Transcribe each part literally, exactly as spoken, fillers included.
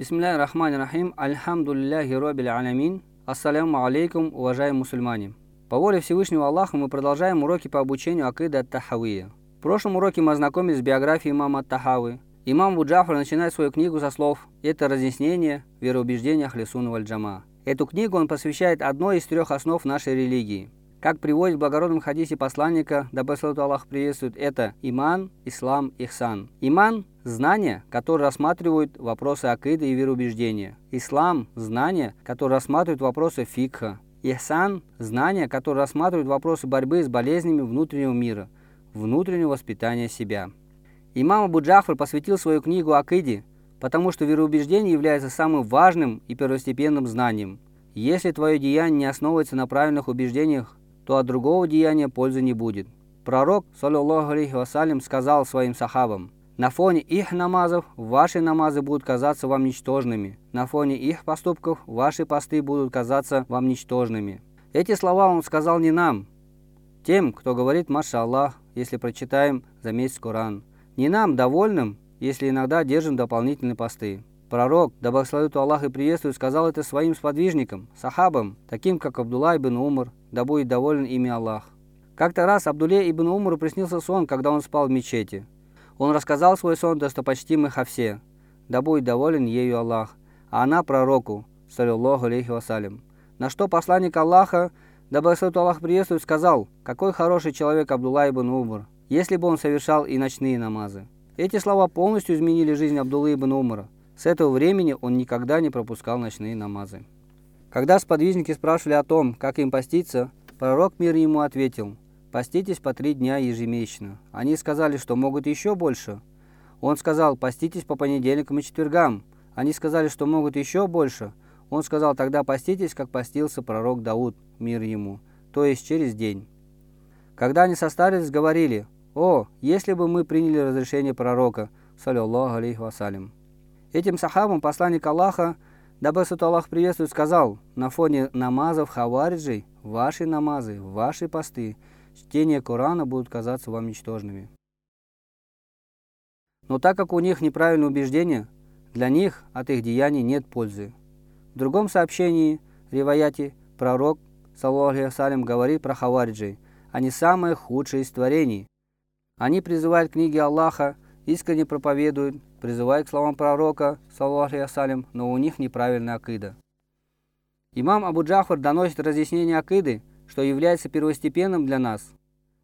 Бисмилляхи рахмани рахим, альхамдулиллахи роббил алямин, ассаляму алейкум, уважаемые мусульмане. По воле Всевышнего Аллаха мы продолжаем уроки по обучению акиды ат-Тахавия. В прошлом уроке мы ознакомились с биографией имама ат-Тахави. Имам Абу Джафар начинает свою книгу со слов «Это разъяснение вероубеждения Ахли Сунна валь Джамаа». Эту книгу он посвящает одной из трех основ нашей религии. Как приводит в благородном хадисе посланника, дабы Аллах приветствует, это иман, ислам, ихсан. Иман – знания, которые рассматривают вопросы акиды и вероубеждения. Ислам – знания, которые рассматривают вопросы фикха. Ихсан – знания, которые рассматривают вопросы борьбы с болезнями внутреннего мира, внутреннего воспитания себя. Имам Абу Джафар посвятил свою книгу акиде, потому что вероубеждение является самым важным и первостепенным знанием. Если твое деяние не основывается на правильных убеждениях, то от другого деяния пользы не будет. Пророк, саллаллаху алейхи вассалям, сказал своим сахабам: на фоне их намазов ваши намазы будут казаться вам ничтожными, на фоне их поступков ваши посты будут казаться вам ничтожными. Эти слова он сказал не нам, тем, кто говорит «Маша Аллах», если прочитаем за месяц Коран, не нам, довольным, если иногда держим дополнительные посты. Пророк, да благословит Аллах и приветствует, сказал это своим сподвижникам, сахабам, таким как Абдулла ибн Умар, да будет доволен ими Аллах. Как-то раз Абдулле ибн Умару приснился сон, когда он спал в мечети. Он рассказал свой сон достопочтимой Хафсе, да будет доволен ею Аллах, а она пророку, саллаллаху алейхи вассалям. На что посланник Аллаха, да благословит Аллах приветствует, сказал: какой хороший человек Абдулла ибн Умар, если бы он совершал и ночные намазы. Эти слова полностью изменили жизнь Абдуллы ибн Умара. С этого времени он никогда не пропускал ночные намазы. Когда сподвижники спрашивали о том, как им поститься, пророк, мир ему, ответил: поститесь по три дня ежемесячно. Они сказали, что могут еще больше. Он сказал: поститесь по понедельникам и четвергам. Они сказали, что могут еще больше. Он сказал: тогда поститесь, как постился пророк Дауд, мир ему, то есть через день. Когда они состарились, говорили: о, если бы мы приняли разрешение пророка, саллаллаху алейхи вассалям. Этим сахабам посланник Аллаха, да благословит Аллах приветствует, сказал: на фоне намазов хавариджей ваши намазы, ваши посты, чтение Корана будут казаться вам ничтожными. Но так как у них неправильное убеждение, для них от их деяний нет пользы. В другом сообщении, риваяте, пророк, саллаллаху алейхи вассалям, говорит про хавариджей: они самые худшие из творений. Они призывают к книге Аллаха, искренне проповедуют, призывают к словам пророка, саллаллаху алейхи вассалям, но у них неправильная акида. Имам Абу Джафар доносит разъяснение акиды, что является первостепенным для нас.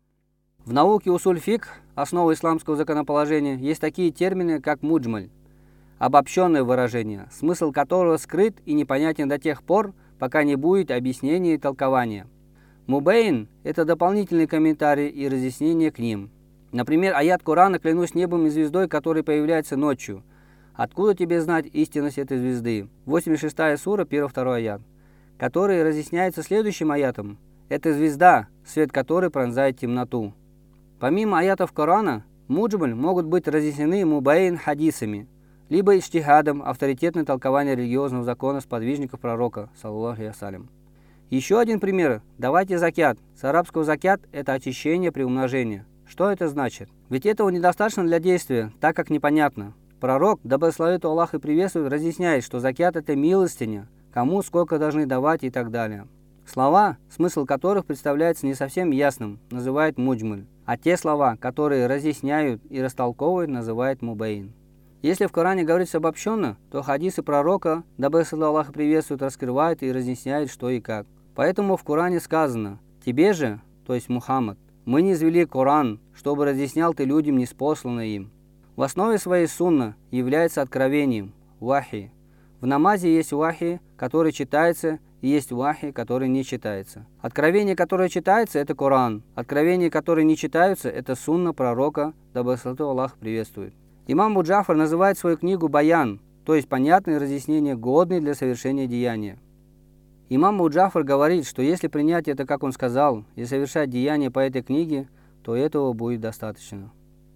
В науке усуль фикх, основа исламского законоположения, есть такие термины, как муджмаль, обобщенное выражение, смысл которого скрыт и непонятен до тех пор, пока не будет объяснения и толкования. Мубейн – это дополнительные комментарии и разъяснения к ним. Например, аят Корана «Клянусь небом и звездой, который появляется ночью». Откуда тебе знать истинность этой звезды? восемьдесят шестая сура, первый-второй аят, который разъясняется следующим аятом. Это звезда, свет которой пронзает темноту. Помимо аятов Корана, муджмаль могут быть разъяснены мубейн хадисами, либо иджтихадом, авторитетное толкование религиозного закона сподвижников пророка, саллаллаху алейхи вассалям. Еще один пример. Давайте закят. С арабского закят – это очищение при умножении. Что это значит? Ведь этого недостаточно для действия, так как непонятно. Пророк, да благословит Аллах и приветствует, разъясняет, что закят – это милостиня, кому сколько должны давать и так далее. Слова, смысл которых представляется не совсем ясным, называют муджмаль, а те слова, которые разъясняют и растолковывают, называют мубейн. Если в Коране говорится обобщенно, то хадисы пророка, да благословит Аллах и приветствует, раскрывают и разъясняют, что и как. Поэтому в Коране сказано: тебе же, то есть Мухаммад, мы низвели Коран, чтобы разъяснял ты людям ниспосланное им. В основе своей сунна является откровением, вахи. В намазе есть вахи, который читается, и есть вахи, который не читается. Откровение, которое читается, это Коран. Откровения, которые не читаются, это сунна пророка, да благословит Аллах приветствует. Имам Абу Джафар называет свою книгу баян, то есть понятные разъяснения, годные для совершения деяния. Имам Абу Джафар говорит, что если принять это, как он сказал, и совершать деяния по этой книге, то этого будет достаточно.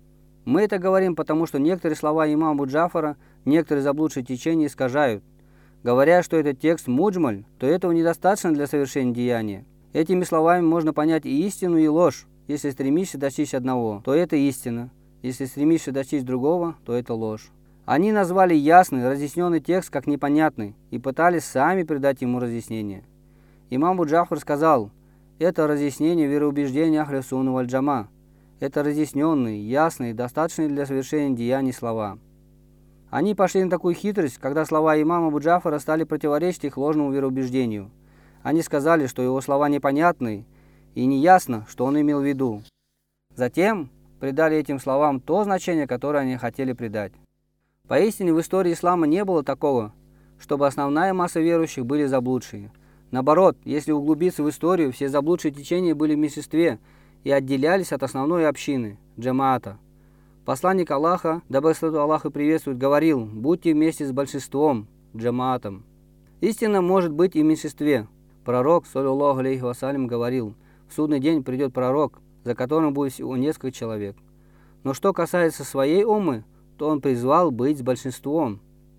Мы это говорим, потому что некоторые слова имама Абу Джафара некоторые заблудшие течения искажают. Говоря, что этот текст муджмаль, то этого недостаточно для совершения деяния. Этими словами можно понять и истину, и ложь. Если стремишься достичь одного, то это истина. Если стремишься достичь другого, то это ложь. Они назвали ясный, разъясненный текст как непонятный и пытались сами придать ему разъяснение. Имам Абу Джафар сказал: это разъяснение вероубеждения Ахлю Сунна валь Джама. Это разъясненные, ясные, достаточные для совершения деяний слова. Они пошли на такую хитрость, когда слова имама Абу Джафара стали противоречить их ложному вероубеждению. Они сказали, что его слова непонятны и неясно, что он имел в виду. Затем придали этим словам то значение, которое они хотели придать. Поистине в истории ислама не было такого, чтобы основная масса верующих были заблудшие. Наоборот, если углубиться в историю, все заблудшие течения были в меньшинстве и отделялись от основной общины – джамаата. Посланник Аллаха, да благословит Аллах и приветствует, говорил: будьте вместе с большинством, джамаатом. Истина может быть и в меньшинстве. Пророк, саллаллаху алейхи вассалям, говорил: в судный день придет пророк, за которым будет всего несколько человек. Но что касается своей уммы, то он призвал быть с большинством.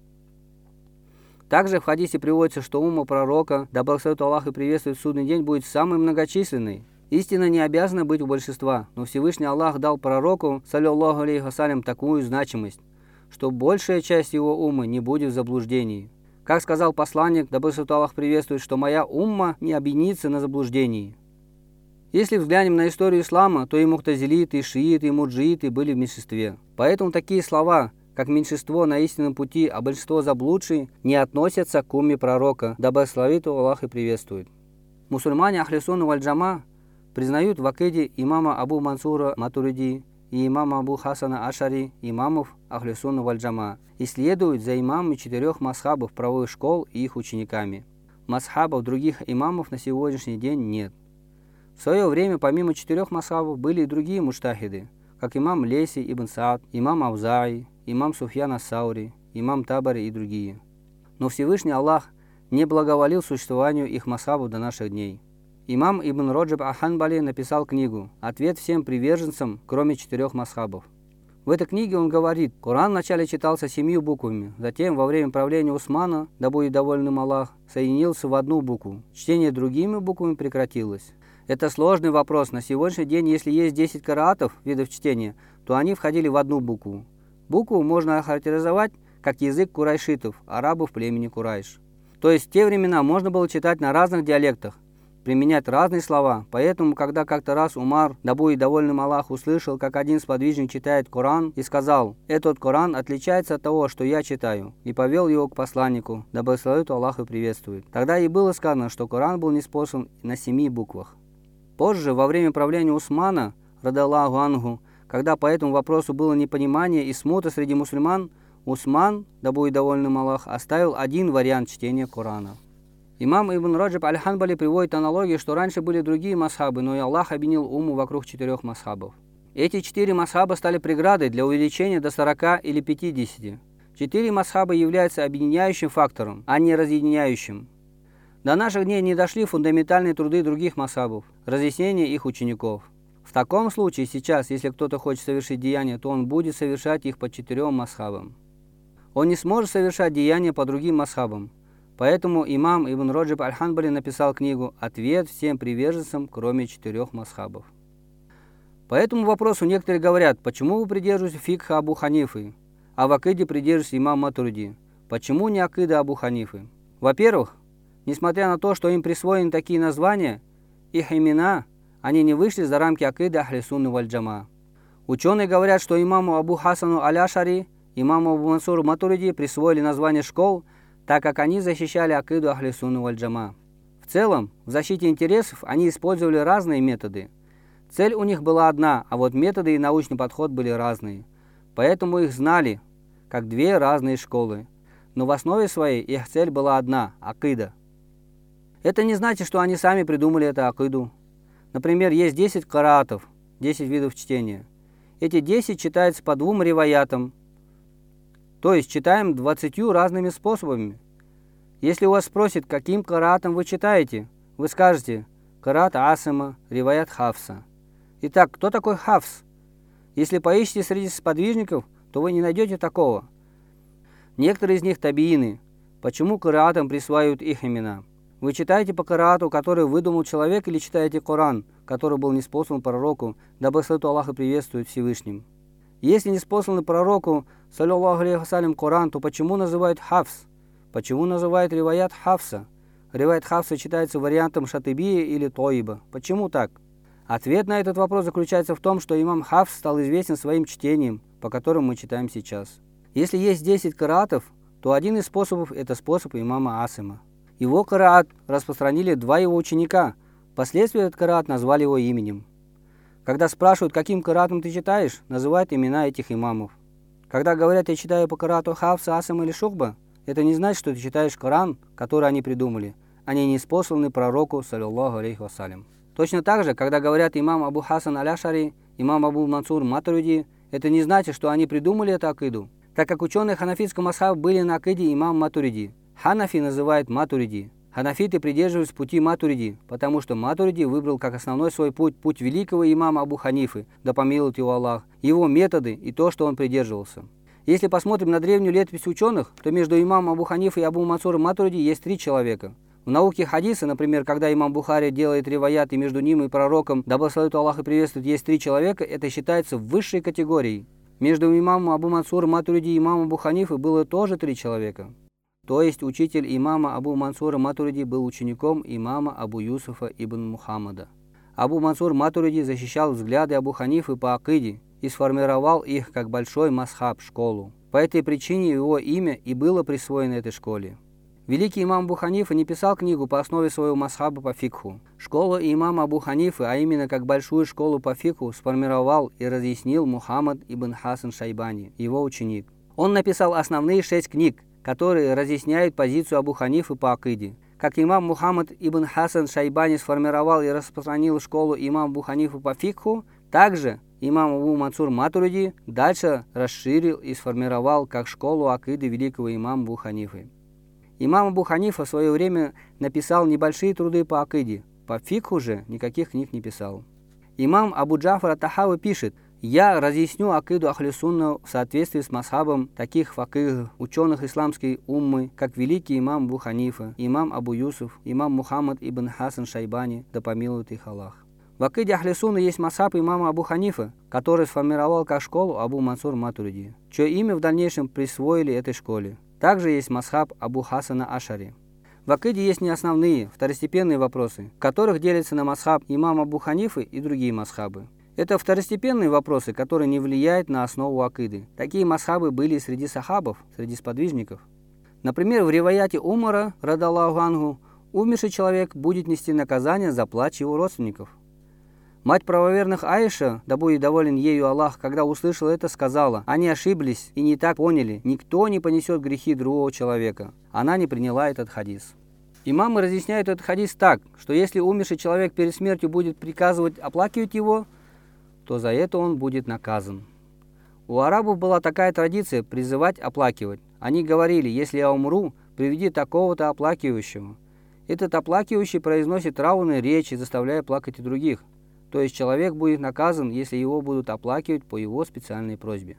Также в хадисе приводится, что умма пророка, да благословит Аллах и приветствует, в судный день будет самой многочисленной. Истина не обязана быть у большинства, но Всевышний Аллах дал пророку, саллаллаху алейхи вассалям, такую значимость, что большая часть его уммы не будет в заблуждении. Как сказал посланник, да благословит Аллах приветствует, что моя умма не объединится на заблуждении. Если взглянем на историю ислама, то и мухтазилиты, и шииты, и мурджииты были в меньшинстве. Поэтому такие слова, как меньшинство на истинном пути, а большинство заблудшие, не относятся к умме пророка, да благословит Аллах и приветствует. Мусульмане Ахлю Сунна валь Джама признают в акиде имама Абу Мансура Матуриди и имама Абу Хасана Ашари имамов Ахлю Сунна валь Джама и следуют за имамами четырех масхабов правовых школ и их учениками. Масхабов других имамов на сегодняшний день нет. В свое время помимо четырех масхабов были и другие муджтахиды, как имам Лейси ибн Саад, имам Авзаи, имам Суфьян ас-Саури, имам Табари и другие. Но Всевышний Аллах не благоволил существованию их масхабов до наших дней. Имам Ибн Раджаб ас-Ханбали написал книгу «Ответ всем приверженцам, кроме четырех масхабов». В этой книге он говорит: Коран вначале читался семью буквами, затем во время правления Усмана, да будет доволен им Аллах, соединился в одну букву. Чтение другими буквами прекратилось. Это сложный вопрос. На сегодняшний день, если есть десять караатов, видов чтения, то они входили в одну букву. Букву можно охарактеризовать как язык курайшитов, арабов племени Курайш. То есть в те времена можно было читать на разных диалектах, применять разные слова. Поэтому, когда как-то раз Умар, да будет доволен Аллах, услышал, как один сподвижник читает Коран, и сказал: «Этот Коран отличается от того, что я читаю», и повел его к посланнику, да благословит Аллах и приветствует. Тогда и было сказано, что Коран был ниспослан на семи буквах. Позже, во время правления Усмана, радаллаху анху, когда по этому вопросу было непонимание и смута среди мусульман, Усман, да будет доволен им Аллах, оставил один вариант чтения Корана. Имам Ибн Раджаб аль-Ханбали приводит аналогию, что раньше были другие масхабы, но и Аллах объединил умму вокруг четырех масхабов. Эти четыре масхаба стали преградой для увеличения до сорока или пятидесяти. Четыре масхаба являются объединяющим фактором, а не разъединяющим. До наших дней не дошли фундаментальные труды других масхабов, разъяснения их учеников. В таком случае сейчас, если кто-то хочет совершить деяния, то он будет совершать их по четырем масхабам. Он не сможет совершать деяния по другим масхабам. Поэтому имам Ибн Раджаб аль-Ханбали написал книгу «Ответ всем приверженцам, кроме четырех масхабов». По этому вопросу некоторые говорят: почему вы придерживаетесь фикха Абу Ханифы, а в акиде придерживаетесь имама Матуриди? Почему не акида Абу Ханифы? Во-первых, несмотря на то, что им присвоены такие названия, их имена, они не вышли за рамки акиды Ахли Сунны валь Джама. Ученые говорят, что имаму Абу Хасану аль-Ашари, имаму Абу Мансуру Матуриди присвоили название школ, так как они защищали акиду Ахли Сунны валь Джама. В целом, в защите интересов они использовали разные методы. Цель у них была одна, а вот методы и научный подход были разные. Поэтому их знали, как две разные школы. Но в основе своей их цель была одна – акида. Это не значит, что они сами придумали эту акиду. Например, есть десять караатов, десять видов чтения. Эти десять читаются по двум риваятам, то есть читаем двадцатью разными способами. Если у вас спросят, каким караатом вы читаете, вы скажете: караат Асима, риваят Хафса. Итак, кто такой Хафс? Если поищете среди сподвижников, то вы не найдете такого. Некоторые из них табиины. Почему караатам присваивают их имена? Вы читаете по караату, который выдумал человек, или читаете Коран, который был ниспослан пророку, да благословит Аллах и приветствует Всевышним? Если не спосланный пророку, саллиллаху алейхи вассалям, Коран, то почему называют хафс? Почему называют риваят хафса? Риваят хафса читается вариантом шатыбия или тоиба. Почему так? Ответ на этот вопрос заключается в том, что имам Хафс стал известен своим чтением, по которому мы читаем сейчас. Если есть десять караатов, то один из способов – это способ имама Асима. Его караат распространили два его ученика, впоследствии этот караат назвали его именем. Когда спрашивают, каким караатом ты читаешь, называют имена этих имамов. Когда говорят, я читаю по караату Хафса, Асима или Шухба, это не значит, что ты читаешь Коран, который они придумали. Они не спосланы пророку, саллиллаху алейхи вассалям. Точно так же, когда говорят имам Абу Хасан аль-Ашари, имам Абу Мансур Матуриди, это не значит, что они придумали эту акиду, так как ученые ханафитского масхаба были на акиде имам Матуриди. Ханафи называют Матуриди. Ханафиты придерживаются пути Матуриди, потому что Матуриди выбрал как основной свой путь путь великого имама Абу Ханифы, да помилует его Аллах, его методы и то, что он придерживался. Если посмотрим на древнюю летопись ученых, то между имамом Абу Ханифой и Абу Мансуром Матуриди есть три человека. В науке хадиса, например, когда имам Бухари делает риваят и между ним и пророком, да благословит Аллах и приветствует, есть три человека, это считается высшей категорией. Между имамом Абу Мансуром Матуриди и имамом Абу Ханифой было тоже три человека. То есть учитель имама Абу Мансура Матуриди был учеником имама Абу Юсуфа ибн Мухаммада. Абу Мансур Матуриди защищал взгляды Абу Ханифы по акиде и сформировал их как большой масхаб, школу. По этой причине его имя и было присвоено этой школе. Великий имам Абу Ханифа не писал книгу по основе своего масхаба по фикху. Школу имама Абу Ханифы, а именно как большую школу по фикху, сформировал и разъяснил Мухаммад ибн Хасан Шайбани, его ученик. Он написал основные шесть книг, которые разъясняют позицию Абу Ханифы по акиде. Как имам Мухаммад ибн Хасан Шайбани сформировал и распространил школу имама Абу Ханифы по фикху, также имам Абу Мансур Матуриди дальше расширил и сформировал как школу акиды великого имама Абу Ханифы. Имам Абу Ханифа в свое время написал небольшие труды по акиде, по фикху же никаких книг не писал. Имам Абу Джафар ат-Тахави пишет: «Я разъясню акиду Ахли Сунна в соответствии с масхабом таких факих, ученых исламской уммы, как великий имам Абу Ханифа, имам Абу Юсуф, имам Мухаммад ибн Хасан Шайбани, да помилует их Аллах». В акиде Ахли Сунна есть масхаб имама Абу Ханифа, который сформировал как школу Абу Мансур Матуриди, чье имя в дальнейшем присвоили этой школе. Также есть масхаб Абу Хасана Ашари. В акиде есть не основные, второстепенные вопросы, в которых делятся на масхаб имама Абу Ханифы и другие масхабы. Это второстепенные вопросы, которые не влияют на основу акиды. Такие масхабы были среди сахабов, среди сподвижников. Например, в риваяте Умара, радаллаху анху, умерший человек будет нести наказание за плач его родственников. Мать правоверных Аиша, да будет доволен ею Аллах, когда услышала это, сказала: «Они ошиблись и не так поняли, никто не понесет грехи другого человека». Она не приняла этот хадис. Имамы разъясняют этот хадис так, что если умерший человек перед смертью будет приказывать оплакивать его, то за это он будет наказан. У арабов была такая традиция призывать оплакивать. Они говорили: «Если я умру, приведи такого-то оплакивающего». Этот оплакивающий произносит траурные речи, заставляя плакать и других. То есть человек будет наказан, если его будут оплакивать по его специальной просьбе.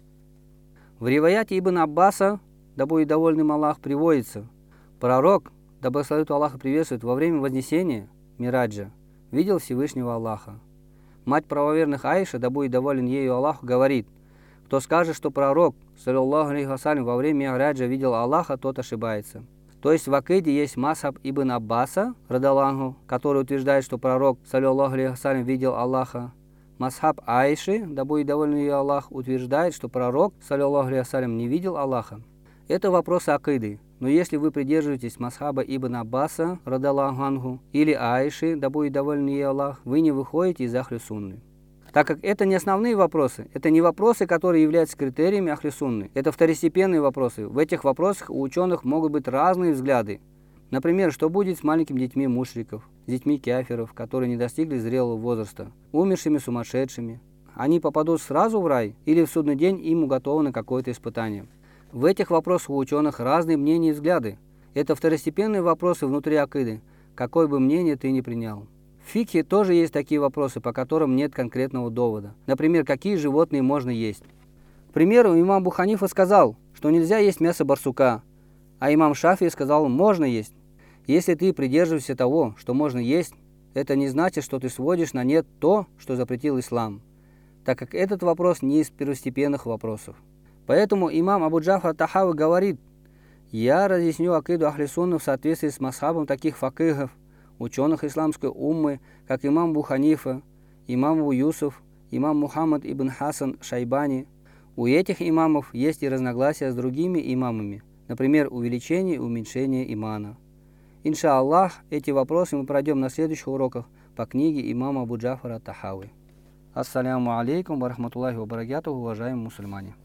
В риваяте Ибн Аббаса, да будет доволен им Аллах, приводится: пророк, да благословит Аллах и приветствует, во время вознесения, мираджа, видел Всевышнего Аллаха. Мать правоверных Аиша, да будет доволен ею Аллах, говорит: кто скажет, что пророк, саллиллаху алейхи вассалям, во время мираджа видел Аллаха, тот ошибается. То есть в акиде есть масхаб Ибн Аббаса, радаллаху, который утверждает, что пророк, саллиллаху алейхи вассалям, видел Аллаха. Масхаб Аиши, да будет доволен ее Аллах, утверждает, что пророк, саллиллаху алейхи вассалям, не видел Аллаха. Это вопросы акиды. Но если вы придерживаетесь масхаба Ибн Аббаса, радаллаху анху, или Аиши, да будет доволен ей Аллах, вы не выходите из Ахли Сунны. Так как это не основные вопросы, это не вопросы, которые являются критериями Ахли Сунны, это второстепенные вопросы. В этих вопросах у ученых могут быть разные взгляды. Например, что будет с маленькими детьми мушриков, с детьми кафиров, которые не достигли зрелого возраста, умершими сумасшедшими. Они попадут сразу в рай или в судный день им уготовано какое-то испытание. В этих вопросах у ученых разные мнения и взгляды. Это второстепенные вопросы внутри акиды, какое бы мнение ты ни принял. В фикхе тоже есть такие вопросы, по которым нет конкретного довода. Например, какие животные можно есть. К примеру, имам Абу Ханифа сказал, что нельзя есть мясо барсука, а имам Шафии сказал, можно есть. Если ты придерживаешься того, что можно есть, это не значит, что ты сводишь на нет то, что запретил ислам. так как этот вопрос не из первостепенных вопросов. Поэтому имам Абу Джафар Тахави говорит: «Я разъясню акиду Ахли Сунны в соответствии с масхабом таких факихов, ученых исламской уммы, как имам Абу Ханифа, имам Абу Юсуф, имам Мухаммад ибн Хасан Шайбани. У этих имамов есть и разногласия с другими имамами, например, увеличение и уменьшение имана». Инша Аллах, эти вопросы мы пройдем на следующих уроках по книге имама Абу Джафара Тахави. Ассаляму алейкум ва рахматуллахи ва баракатуху, уважаемые мусульмане.